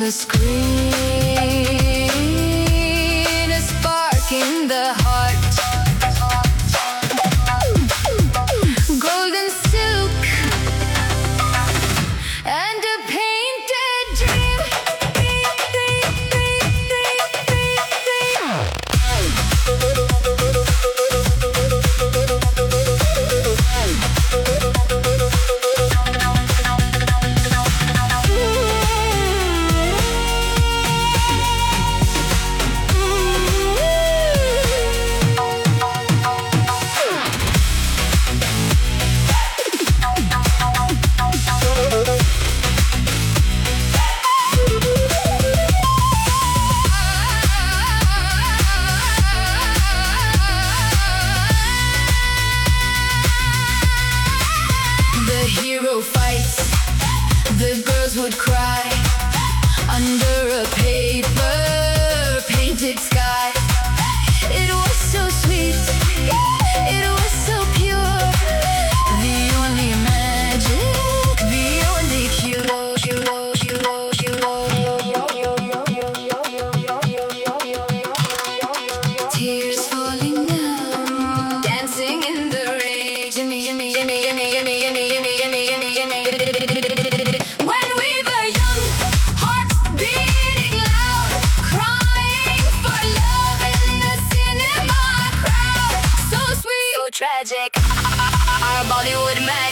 the screen, a spark in the heart. Golden silk and a painted dream. The hero fights, the girls would cry under a paper-painted sky. It was so sweet, it was so pure. The only magic, the only cure. Tears falling down, dancing in the rain. Jimmy, Jimmy, Jimmy, Jimmy, Jimmy, Jimmy, Jimmy, Jimmy, Jimmy, Jimmy. When we were young, hearts beating loud, crying for love in the cinema crowd. So sweet, so tragic, our Bollywood magic.